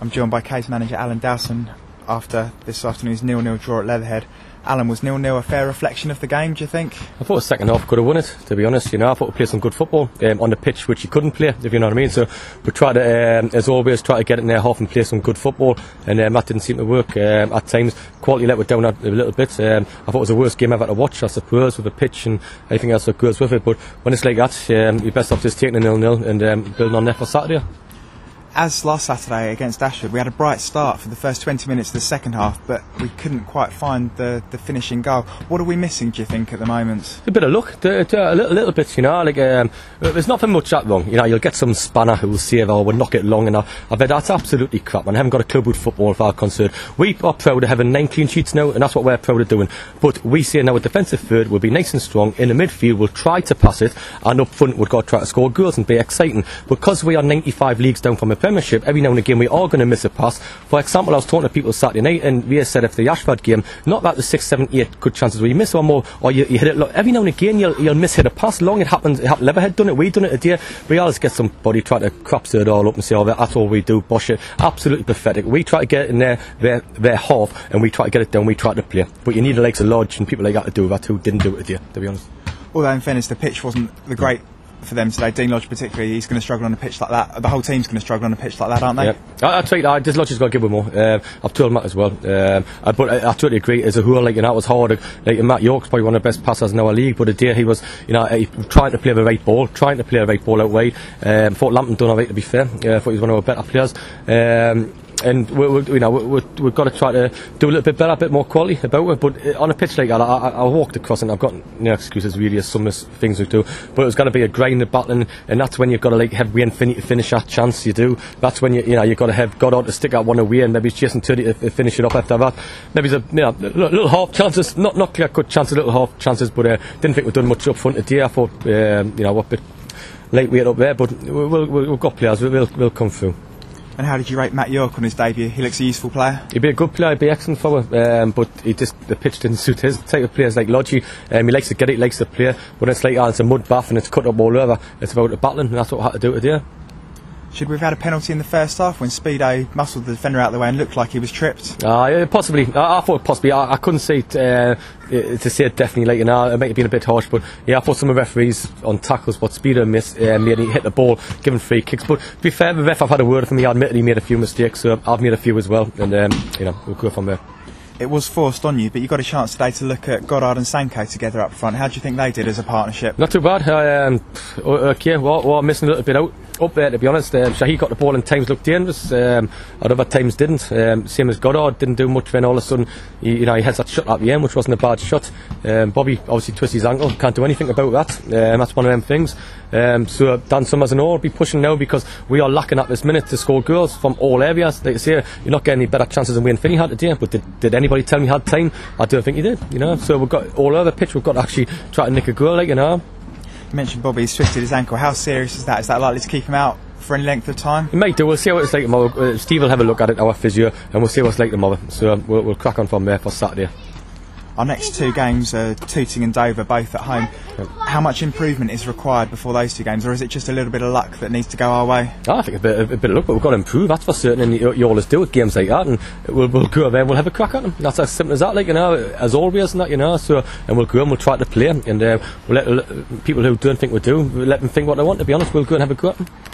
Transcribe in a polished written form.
I'm joined by case manager Alan Dowson after this afternoon's 0-0 draw at Leatherhead. Alan, was 0-0 a fair reflection of the game, do you think? I thought the second half could have won it, to be honest. I thought we played some good football on the pitch, which you couldn't play, if you know what I mean. So we tried to, as always, try to get it in their half and play some good football, and that didn't seem to work. At times, quality let us down a little bit. I thought it was the worst game ever to watch, I suppose, with the pitch and everything else that goes with it. But when it's like that, you're best off just taking a 0-0 and building on there for Saturday. As last Saturday against Ashford, we had a bright start for the first 20 minutes of the second half, but we couldn't quite find the finishing goal. What are we missing, do you think, at the moment? A bit of luck, a little bit, there's nothing much that wrong. You'll get some spanner who will save or will knock it long, and I've heard that's absolutely crap, and I haven't got a club with football for our concern. We are proud of having 9 clean sheets now, and that's what we're proud of doing. But we say now a defensive third will be nice and strong, in the midfield we'll try to pass it, and up front we've got to try to score goals and be exciting. Because we are 95 leagues down from a Premiership, every now and again we are going to miss a pass. For example, I was talking to people Saturday night, and we said if the Ashford game, not that the 6, 7, 8 good chances where you miss one more or you hit it low, every now and again you'll miss hit a pass long. It happens. Leatherhead done it, we done it today. We always get somebody trying to crop it all up and say, oh, that's all we do, bosh it. Absolutely pathetic. We try to get it in their half, and we try to get it down, we try to play. But you need the likes of Lodge and people like that to do that who didn't do it today, to be honest. Although in fairness the pitch wasn't the great for them today. Dean Lodge particularly, he's going to struggle on a pitch like that. The whole team's going to struggle on a pitch like that, aren't they? Yeah. This Lodge has got to give him more. I've told him that as well. But I totally agree. As a whole, it was hard. Matt York's probably one of the best passers in our league, but today he was, he trying to play the right ball, out wide. Thought Lampton done alright, to be fair. Thought he was one of our better players. And we've got to try to do a little bit better, a bit more quality about it. But on a pitch like that, I walked across and I've got no excuses really, as some things we do. But it's got to be a grind, a battling, and that's when you've got to have Wayne Finney to finish that chance. You do. That's when you've got to have Goddard to stick out one away, and maybe Jason Turley to finish it up after that. Maybe little half chances, not clear cut chances, little half chances. But didn't think we'd done much up front today. I thought we're a bit lightweight up there, but we've got players. We'll come through. And how did you rate Matt York on his debut? He looks a useful player. He'd be a good player, he'd be excellent for him, but the pitch didn't suit his type of players like Lodge. He likes to get it, he likes to play, but it's like it's a mud bath and it's cut up all over. It's about the battling, and that's what we had to do today. Should we have had a penalty in the first half when Speedo muscled the defender out of the way and looked like he was tripped? Possibly. I thought possibly. I couldn't say it, to say it definitely. It might have been a bit harsh, but I thought some of the referees on tackles what Speedo missed made him hit the ball, giving free kicks. But to be fair, the ref, I've had a word from him. I admit he made a few mistakes, so I've made a few as well, and we'll go from there. It was forced on you, but you got a chance today to look at Goddard and Sanko together up front. How do you think they did as a partnership? Not too bad. We're missing a little bit out up there, to be honest. Shahi got the ball and times looked dangerous, other times didn't. Same as Goddard, didn't do much. Then all of a sudden, he has that shot at the end, which wasn't a bad shot. Bobby obviously twisted his ankle, can't do anything about that. That's one of them things. So Dan Summers and all will be pushing now, because we are lacking at this minute to score goals from all areas. Like I say, you're not getting any better chances than Wayne Finney had today, but did anybody tell me he had time? I don't think he did, so we've got all over the pitch, we've got to actually try to nick a goal, You mentioned Bobby's twisted his ankle. How serious is that? Is that likely to keep him out for any length of time? It might do. We'll see what it's like tomorrow. Steve will have a look at it, our physio, and we'll see what it's like tomorrow. So we'll crack on from there for Saturday. Our next 2 games are Tooting and Dover, both at home. How much improvement is required before those 2 games, or is it just a little bit of luck that needs to go our way? I think a bit of luck, but we've got to improve, that's for certain, and you always do with games like that, and we'll go there and we'll have a crack at them. That's as simple as that, as always, and that, so, and we'll go and we'll try to play, and we'll let people who don't think we do, we'll let them think what they want, to be honest. We'll go and have a go at them.